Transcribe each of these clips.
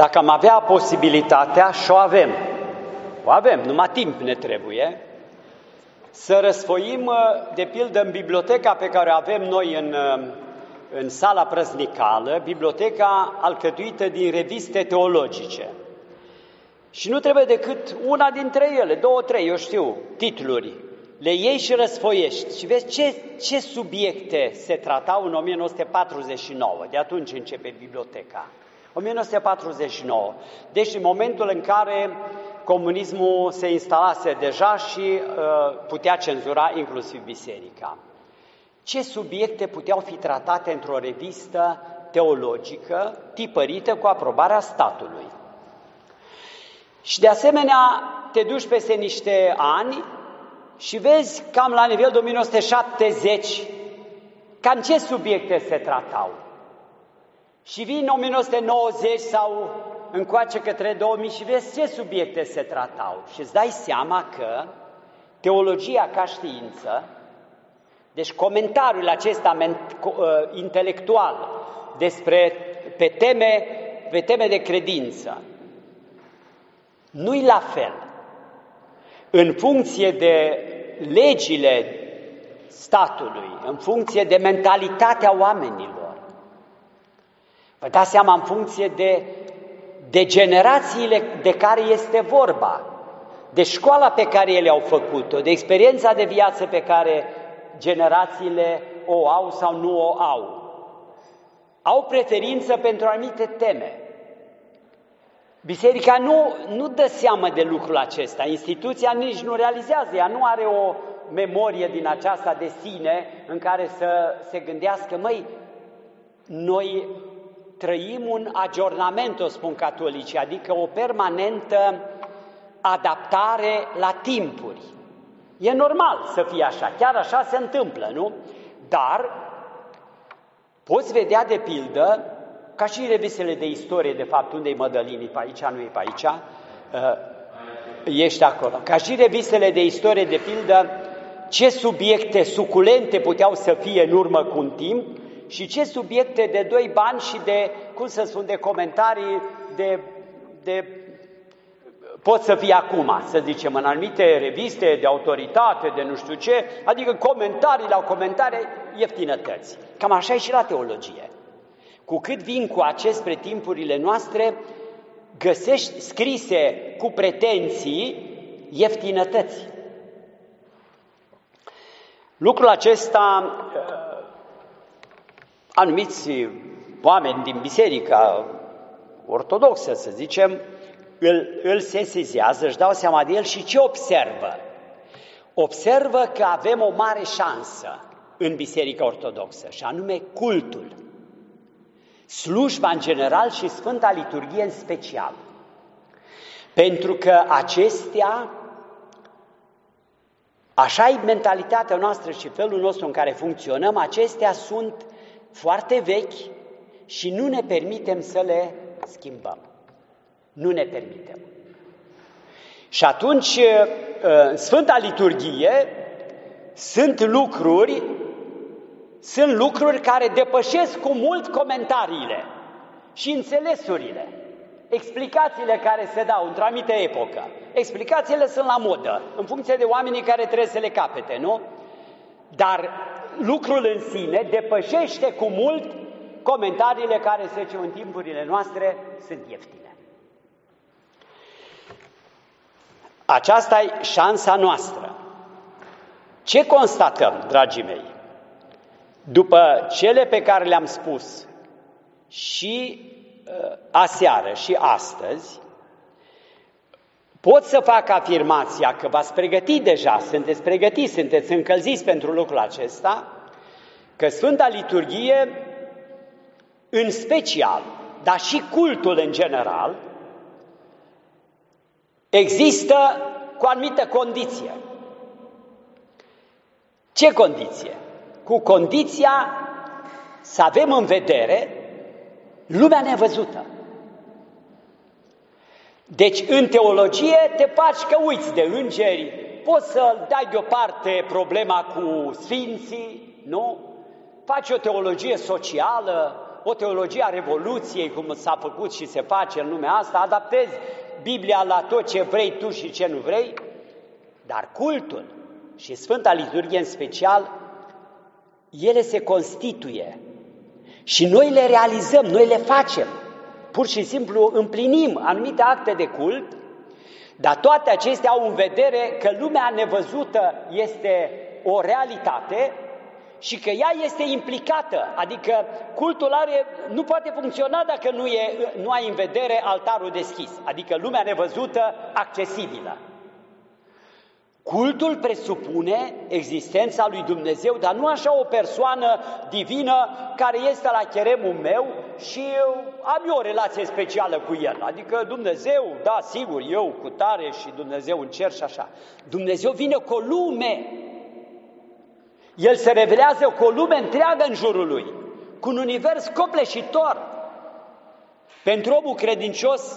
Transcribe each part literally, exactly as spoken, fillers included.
Dacă am avea posibilitatea, și o avem, o avem, numai timp ne trebuie, să răsfoim, de pildă, în biblioteca pe care o avem noi în, în sala prăznicală, biblioteca alcătuită din reviste teologice. Și nu trebuie decât una dintre ele, două, trei, eu știu, titluri. Le iei și răsfoiești și vezi ce, ce subiecte se tratau în o mie nouă sute patruzeci și nouă. De atunci începe biblioteca. o mie nouă sute patruzeci și nouă. Deci în momentul în care comunismul se instalase deja și uh, putea cenzura inclusiv biserica. Ce subiecte puteau fi tratate într-o revistă teologică tipărită cu aprobarea statului? Și de asemenea te duci peste niște ani și vezi cam la nivel de o mie nouă sute șaptezeci cam ce subiecte se tratau. Și vii în o mie nouă sute nouăzeci sau încoace către două mii și vezi ce subiecte se tratau. Și îți dai seama că teologia ca știință, deci comentariul acesta intelectual despre, pe, teme, pe teme de credință, nu-i la fel. În funcție de legile statului, în funcție de mentalitatea oamenilor, vă dați seama, în funcție de, de generațiile de care este vorba, de școala pe care ele au făcut-o, de experiența de viață pe care generațiile o au sau nu o au. Au preferință pentru anumite teme. Biserica nu, nu dă seamă de lucrul acesta, instituția nici nu realizează, ea nu are o memorie din aceasta de sine în care să se gândească, măi, noi trăim un aggiornament, o spun catolicii, adică o permanentă adaptare la timpuri. E normal să fie așa, chiar așa se întâmplă, nu? Dar poți vedea de pildă, ca și revistele de istorie, de fapt, unde-i Mădălini, pe aici, nu e pe aici, uh, ești acolo. Ca și revistele de istorie, de pildă, ce subiecte suculente puteau să fie în urmă cu un timp și ce subiecte de doi bani și de, cum să spun, de comentarii, de, de pot să fie acum, să zicem, în anumite reviste de autoritate, de nu știu ce, adică comentarii la comentarii, ieftinătăți. Cam așa e și la teologie. Cu cât vin cu acest spre timpurile noastre, găsești scrise cu pretenții ieftinătăți. Lucrul acesta, anumiți oameni din biserica ortodoxă, să zicem, îl, îl sesizează, își dau seama de el și ce observă? Observă că avem o mare șansă în biserica ortodoxă, și anume cultul. Slujba în general și Sfânta Liturghie în special. Pentru că acestea, așa e mentalitatea noastră și felul nostru în care funcționăm, acestea sunt foarte vechi și nu ne permitem să le schimbăm. Nu ne permitem. Și atunci, în Sfânta Liturghie sunt lucruri Sunt lucruri care depășesc cu mult comentariile și înțelesurile, explicațiile care se dau într-o anumită epocă. Explicațiile sunt la modă, în funcție de oamenii care trebuie să le capete, nu? Dar lucrul în sine depășește cu mult comentariile care, să zicem, în timpurile noastre sunt ieftine. Aceasta e șansa noastră. Ce constatăm, dragii mei? După cele pe care le-am spus și uh, aseară și astăzi, pot să fac afirmația că v-ați pregătit deja, sunteți pregătiți, sunteți încălziți pentru lucrul acesta, că Sfânta Liturghie, în special, dar și cultul în general, există cu anumită condiție. Ce condiție? Cu condiția să avem în vedere lumea nevăzută. Deci, în teologie te faci că uiți de îngeri, poți să dai deoparte problema cu sfinții, nu? Faci o teologie socială, o teologie a Revoluției, cum s-a făcut și se face în lumea asta, adaptezi Biblia la tot ce vrei tu și ce nu vrei, dar cultul și Sfânta Liturghie în special, ele se constituie și noi le realizăm, noi le facem. Pur și simplu împlinim anumite acte de cult, dar toate acestea au în vedere că lumea nevăzută este o realitate și că ea este implicată, adică cultul are, nu poate funcționa dacă nu, e, nu ai în vedere altarul deschis, adică lumea nevăzută accesibilă. Cultul presupune existența lui Dumnezeu, dar nu așa o persoană divină care este la cheremul meu și am eu o relație specială cu el. Adică Dumnezeu, da, sigur, eu cu tare și Dumnezeu în cer și așa. Dumnezeu vine cu o lume. El se revelează cu o lume întreagă în jurul lui, cu un univers copleșitor. Pentru omul credincios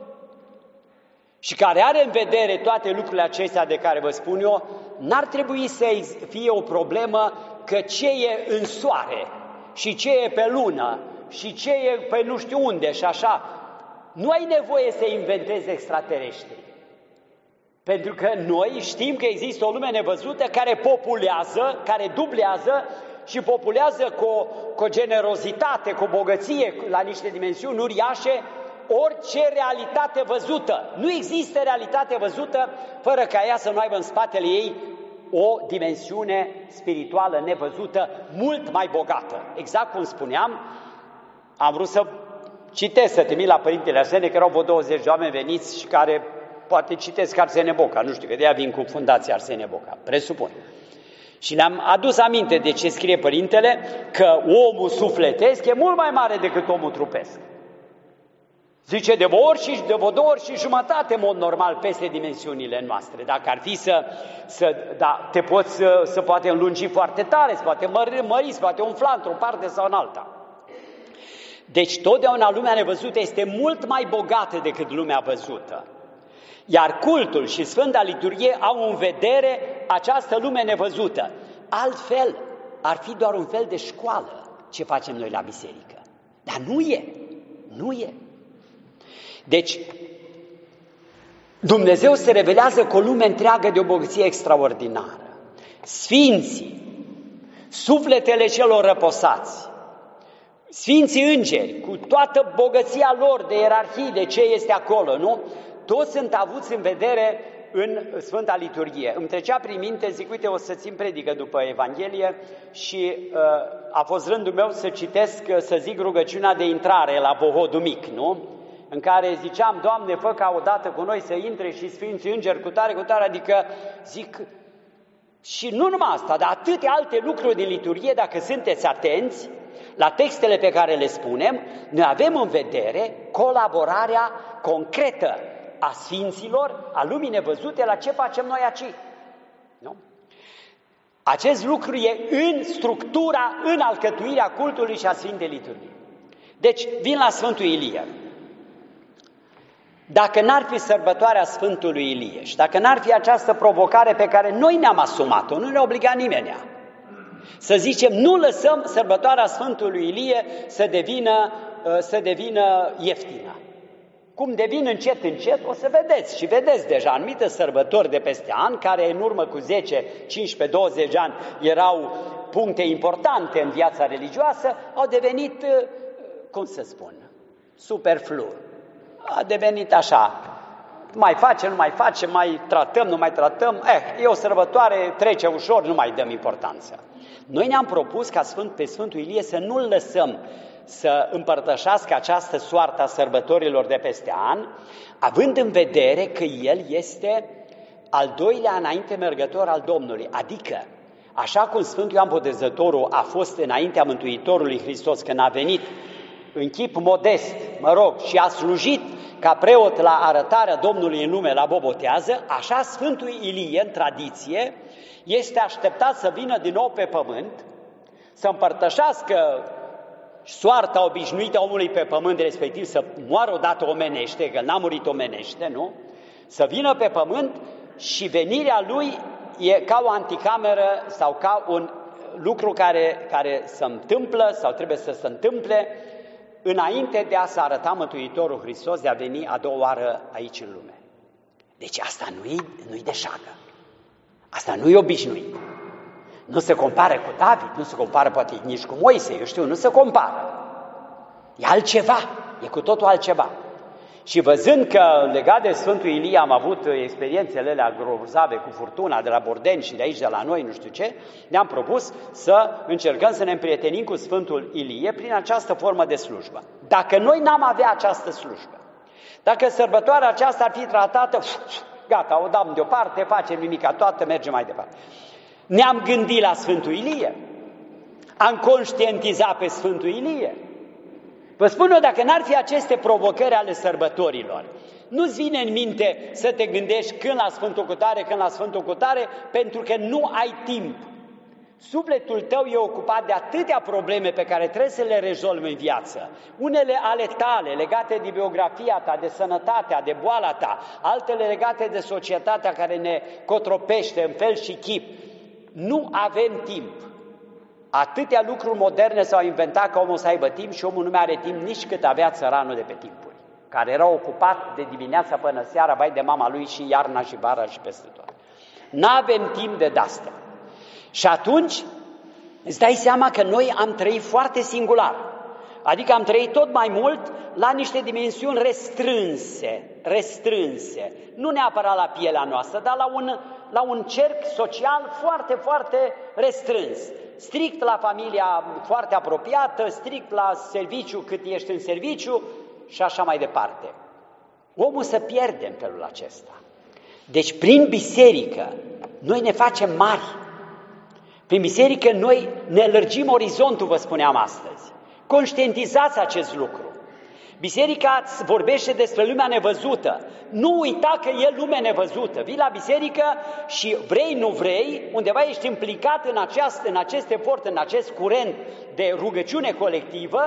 și care are în vedere toate lucrurile acestea de care vă spun eu, n-ar trebui să fie o problemă că ce e în soare și ce e pe lună și ce e pe nu știu unde și așa. Nu ai nevoie să inventezi extraterestri. Pentru că noi știm că există o lume nevăzută care populează, care dublează și populează cu o, cu o generozitate, cu o bogăție la niște dimensiuni uriașe, orice realitate văzută. Nu există realitate văzută fără ca ea să nu aibă în spatele ei o dimensiune spirituală nevăzută, mult mai bogată. Exact cum spuneam, am vrut să citesc, să trimit la Părintele Arsenie, că erau vreo douăzeci de oameni veniți și care poate citesc Arsenie Boca, nu știu, că de-aia vin cu Fundația Arsenie Boca, presupun. Și le-am adus aminte de ce scrie Părintele, că omul sufletesc e mult mai mare decât omul trupesc. Zice, de vreo ori și de vreo două ori și jumătate, în mod normal, peste dimensiunile noastre. Dacă ar fi să, să da, te poți să, să poate înlungi foarte tare, să poate mări, mări, să poate umfla într-o parte sau în alta. Deci, totdeauna lumea nevăzută este mult mai bogată decât lumea văzută. Iar cultul și Sfânta Liturghie au în vedere această lume nevăzută. Altfel, ar fi doar un fel de școală ce facem noi la biserică. Dar nu e, nu e. Deci, Dumnezeu se revelează cu o lume întreagă de o bogăție extraordinară. Sfinții, sufletele celor răposați, Sfinții îngeri, cu toată bogăția lor de ierarhie, de ce este acolo, nu? Toți sunt avuți în vedere în Sfânta Liturghie. Îmi trecea prin minte, zic, uite, o să țin predică după Evanghelie și uh, a fost rândul meu să citesc, să zic rugăciunea de intrare la Bohodul Mic, nu? În care ziceam, Doamne, fă ca odată cu noi să intre și Sfinții Îngeri cu tare, cu tare, adică zic, și nu numai asta, dar atâtea alte lucruri din liturghie, dacă sunteți atenți la textele pe care le spunem, noi avem în vedere colaborarea concretă a Sfinților, a lumii nevăzute, la ce facem noi aici. Nu? Acest lucru e în structura, în alcătuirea cultului și a Sfintei Liturghii. Deci, vin la Sfântul Ilie. Dacă n-ar fi sărbătoarea Sfântului Ilie și dacă n-ar fi această provocare pe care noi ne-am asumat-o, nu ne obliga nimeni, să zicem, nu lăsăm sărbătoarea Sfântului Ilie să devină, să devină ieftină. Cum devin încet, încet, o să vedeți și vedeți deja anumite sărbători de peste an, care în urmă cu zece, cincisprezece, douăzeci ani erau puncte importante în viața religioasă, au devenit, cum să spun, superflu. A devenit așa, mai face, nu mai face, mai tratăm, nu mai tratăm, eh, e o sărbătoare, trece ușor, nu mai dăm importanță. Noi ne-am propus ca Sfânt, pe Sfântul Ilie să nu-l lăsăm să împărtășească această soartă a sărbătorilor de peste an, având în vedere că el este al doilea înainte mergător al Domnului, adică, așa cum Sfântul Ioan Botezătorul a fost înaintea Mântuitorului Hristos când a venit în chip modest, mă rog, și a slujit ca preot la arătarea Domnului în lume la bobotează, așa Sfântul Ilie, în tradiție, este așteptat să vină din nou pe pământ, să împărtășească soarta obișnuită a omului pe pământ, respectiv să moară odată omenește, că n-a murit omenește, nu? Să vină pe pământ și venirea lui e ca o anticameră sau ca un lucru care, care se întâmplă sau trebuie să se întâmple înainte de a se arăta Mântuitorul Hristos, de a veni a doua oară aici în lume. Deci asta nu-i, nu-i de șagă. Asta nu-i obișnuit. Nu se compară cu David, nu se compară poate nici cu Moise, eu știu, nu se compară. E altceva, e cu totul altceva. Și văzând că legat de Sfântul Ilie am avut experiențele alea grozave cu furtuna de la Bordeni și de aici de la noi, nu știu ce, ne-am propus să încercăm să ne împrietenim cu Sfântul Ilie prin această formă de slujbă. Dacă noi n-am avea această slujbă, dacă sărbătoarea aceasta ar fi tratată, gata, o dăm deoparte, facem nimica toată, mergem mai departe. Ne-am gândit la Sfântul Ilie, am conștientizat pe Sfântul Ilie. Vă spun eu, dacă n-ar fi aceste provocări ale sărbătorilor, nu-ți vine în minte să te gândești când la Sfântul Cutare, când la Sfântul Cutare, pentru că nu ai timp. Sufletul tău e ocupat de atâtea probleme pe care trebuie să le rezolvi în viață. Unele ale tale, legate de biografia ta, de sănătatea, de boala ta, altele legate de societatea care ne cotropește în fel și chip. Nu avem timp. Atâtea lucruri moderne s-au inventat ca omul să aibă timp și omul nu mai are timp nici cât avea țăranul de pe timpuri, care era ocupat de dimineața până seara, vai de mama lui și iarna și vara și peste tot. N-avem timp de dastă. Și atunci îți dai seama că noi am trăit foarte singular. Adică am trăit tot mai mult la niște dimensiuni restrânse, restrânse. Nu neapărat la pielea noastră, dar la un, la un cerc social foarte, foarte restrâns. Strict la familia foarte apropiată, strict la serviciu cât ești în serviciu și așa mai departe. Omul se pierde în felul acesta. Deci prin biserică noi ne facem mari. Prin biserică noi ne lărgim orizontul, vă spuneam astăzi. Conștientizați acest lucru. Biserica vorbește despre lumea nevăzută. Nu uita că e lumea nevăzută. Vii la biserică și vrei, nu vrei, undeva ești implicat în, aceast, în acest efort, în acest curent de rugăciune colectivă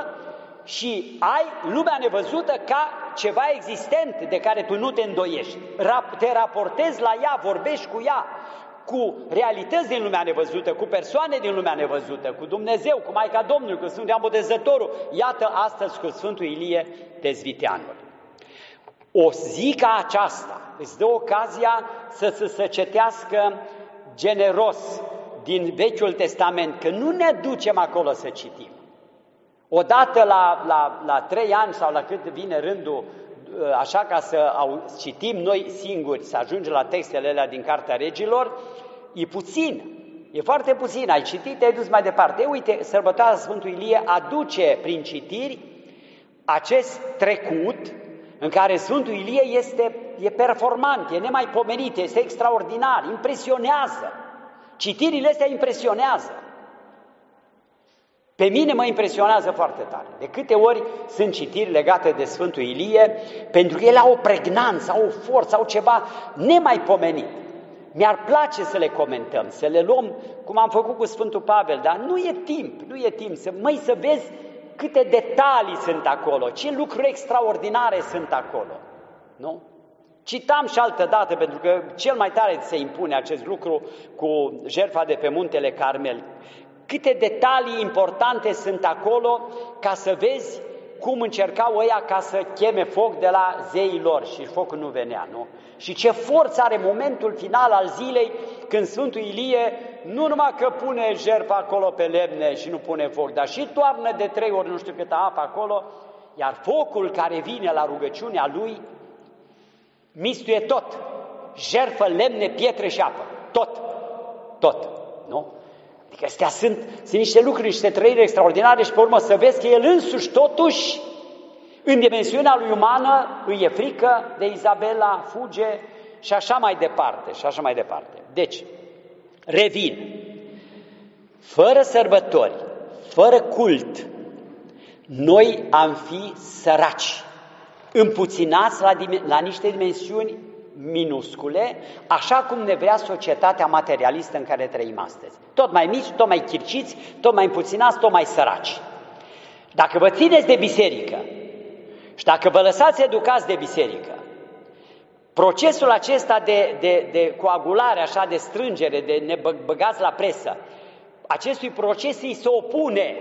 și ai lumea nevăzută ca ceva existent de care tu nu te îndoiești. Te raportezi la ea, vorbești cu ea, cu realități din lumea nevăzută, cu persoane din lumea nevăzută, cu Dumnezeu, cu Maica Domnului, cu Sfântul Ioan Botezătorul. Iată astăzi cu Sfântul Ilie Dezviteanul. O zi ca aceasta îți dă ocazia să se săcetească generos din Vechiul Testament, că nu ne ducem acolo să citim. Odată la, la, la trei ani sau la cât vine rândul, așa ca să citim noi singuri, să ajungem la textele alea din Cartea Regilor, e puțin, e foarte puțin. Ai citit, te-ai dus mai departe. E, uite, sărbătoarea Sfântul Ilie aduce prin citiri acest trecut în care Sfântul Ilie este, e performant, e nemaipomenit, este extraordinar, impresionează. Citirile astea impresionează. Pe mine mă impresionează foarte tare. De câte ori sunt citiri legate de Sfântul Ilie, pentru că ele au o pregnanță, au o forță, au ceva nemaipomenit. Mi-ar place să le comentăm, să le luăm, cum am făcut cu Sfântul Pavel, dar nu e timp, nu e timp. Să, măi, să vezi câte detalii sunt acolo, ce lucruri extraordinare sunt acolo. Nu? Citam și altă dată, pentru că cel mai tare se impune acest lucru cu jertfa de pe Muntele Carmel. Câte detalii importante sunt acolo ca să vezi cum încercau ăia ca să cheme foc de la zeii lor și focul nu venea, nu? Și ce forță are momentul final al zilei când Sfântul Ilie nu numai că pune jertfa acolo pe lemne și nu pune foc, dar și toarnă de trei ori nu știu câtă apă acolo, iar focul care vine la rugăciunea lui mistuie tot, jertfă, lemne, pietre și apă, tot, tot, nu? Adică astea sunt, sunt niște lucruri, niște trăiri extraordinare și pe urmă să vezi că el însuși totuși, în dimensiunea lui umană, îi e frică de Izabela, fuge și așa mai departe, și așa mai departe. Deci, revin, fără sărbători, fără cult, noi am fi săraci, împuținați la, la niște dimensiuni minuscule, așa cum ne vrea societatea materialistă în care trăim astăzi. Tot mai mici, tot mai chirciți, tot mai împuținați, tot mai săraci. Dacă vă țineți de biserică și dacă vă lăsați educați de biserică, procesul acesta de, de, de coagulare, așa, de strângere, de ne băgați la presă, acestui proces îi se opune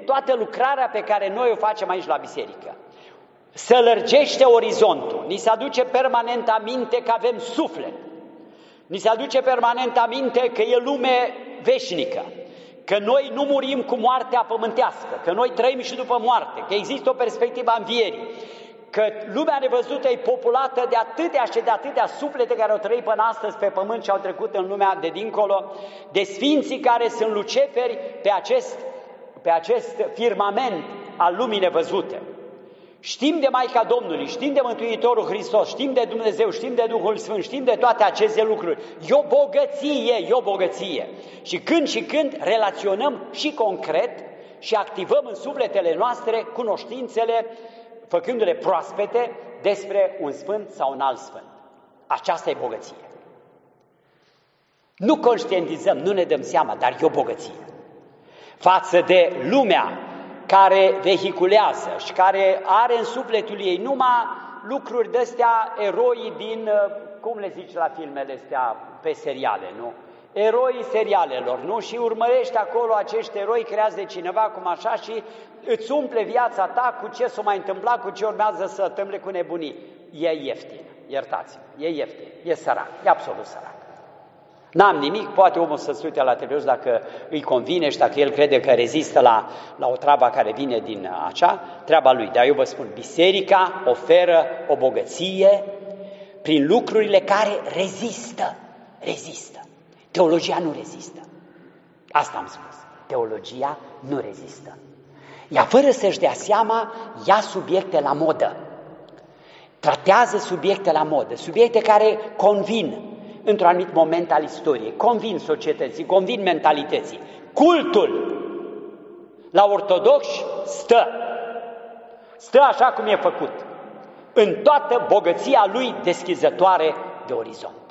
toată lucrarea pe care noi o facem aici la biserică. Să lărgește orizontul, ni se aduce permanent aminte că avem suflet, ni se aduce permanent aminte că e lume veșnică, că noi nu murim cu moartea pământească, că noi trăim și după moarte, că există o perspectivă a învierii, că lumea nevăzută e populată de atâtea și de atâtea suflete care au trăit până astăzi pe pământ și au trecut în lumea de dincolo, de sfinții care sunt luceferi pe acest, pe acest firmament al lumii nevăzute. Știm de Maica Domnului, știm de Mântuitorul Hristos, știm de Dumnezeu, știm de Duhul Sfânt, știm de toate aceste lucruri. E o bogăție, e o bogăție. Și când și când relaționăm și concret și activăm în sufletele noastre cunoștințele, făcându-le proaspete despre un sfânt sau un alt sfânt. Aceasta e bogăție. Nu conștientizăm, nu ne dăm seama, dar e o bogăție. Față de lumea care vehiculează și care are în sufletul ei numai lucruri de-astea, eroi din, cum le zici la filmele astea, pe seriale, nu? Eroii serialelor, nu? Și urmărești acolo acești eroi creați de cineva, cum așa, și îți umple viața ta cu ce s-o mai întâmpla, cu ce urmează să tâmple cu nebunii. E ieftin, iertați-mă, e ieftin, e sărac, e absolut sărac. N-am nimic, poate omul să se uite la televizor dacă îi convine și dacă el crede că rezistă la, la o treabă care vine din acea, treaba lui. Dar eu vă spun, biserica oferă o bogăție prin lucrurile care rezistă, rezistă. Teologia nu rezistă. Asta am spus. Teologia nu rezistă. Ea, fără să-și dea seama, ia subiecte la modă. Tratează subiecte la modă, subiecte care convin într-un anumit moment al istoriei, convin societății, convin mentalității. Cultul la ortodoxi stă, stă așa cum e făcut, în toată bogăția lui deschizătoare de orizont.